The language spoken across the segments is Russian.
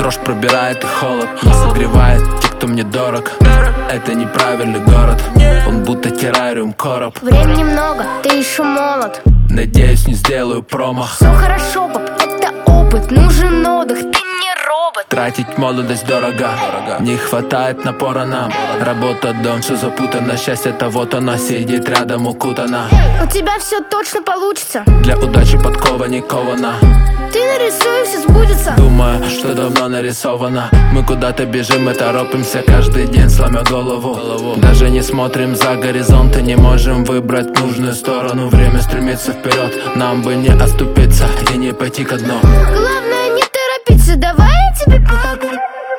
дрожь пробирает и холод, но согревает те, кто мне дорог. Это неправильный город, он будто террариум короб. Времени много, ты еще молод. Надеюсь, не сделаю промах. Все хорошо, пап, это опыт, нужен отдых, ты не робот. Тратить молодость дорого, не хватает напора нам. Работа, дом, все запутано, счастье-то вот оно, сидит рядом укутана. У тебя все точно получится. Для удачи подкова не кована. Ты нарисуй, все сбудется. Думаю, что давно нарисовано. Мы куда-то бежим и торопимся каждый день, сломя голову. Даже не смотрим за горизонт и не можем выбрать нужную сторону. Время стремится вперед, нам бы не оступиться и не пойти ко дну. Главное не торопиться, давай я тебе помогу.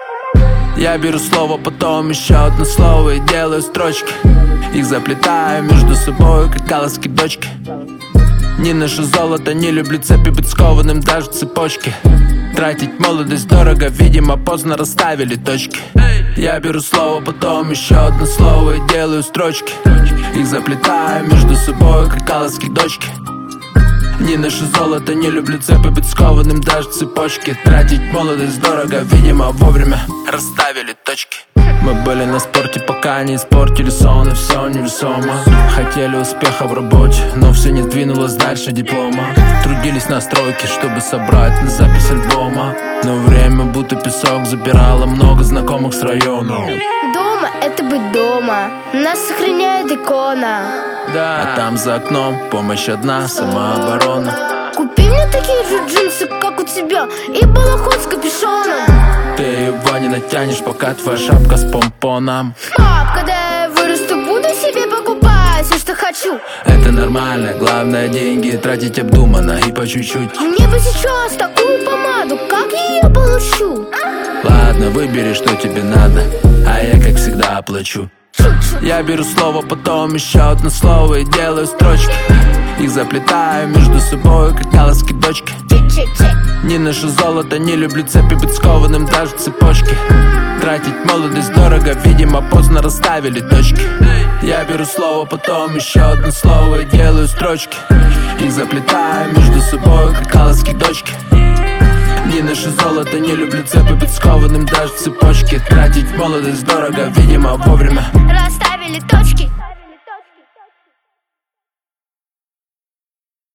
Я беру слово, потом еще одно слово и делаю строчки. Их заплетаю между собой, как колоски дочки. Не ношу золото, не люблю цепи, быть скованным даже цепочки. Тратить молодость дорого, видимо, поздно расставили точки. Я беру слово, потом еще одно слово и делаю строчки. Их заплетаю между собой, как колоски дочки. Не ношу золото, не люблю цепи, быть скованным даже цепочки. Тратить молодость дорого, видимо, вовремя расставили точки. Мы были на спорте, пока не испортили сон, и все невесомо. Хотели успеха в работе, но все не двинулось дальше диплома. Трудились на стройке, чтобы собрать на запись альбома. Но время будто песок забирало много знакомых с района. Дома — это быть дома, нас сохраняет икона. Да, а там за окном помощь одна, самооборона. Купи мне такие же джинсы, как у тебя, и балахон с капюшоном. Ты его не натянешь, пока твоя шапка с помпоном. Пап, когда я вырасту, буду себе покупать все, что хочу. Это нормально, главное деньги тратить обдуманно и по чуть-чуть. Мне бы сейчас такую помаду, как я ее получу? Ладно, выбери, что тебе надо, а я, как всегда, оплачу. Я беру слово, потом еще одно слово и делаю строчки. Их заплетаю между собой, как колоски дочки. Не ношу золото, не люблю цепи, быть скованным даже цепочки. Тратить молодость дорого, видимо, поздно расставили точки. Я беру слово, потом еще одно слово и делаю строчки. Их заплетаю между собой, как колоски дочки. Не ношу золото, не люблю цепи, быть скованным даже цепочки. Тратить молодость дорого, видимо, вовремя Расставили точки.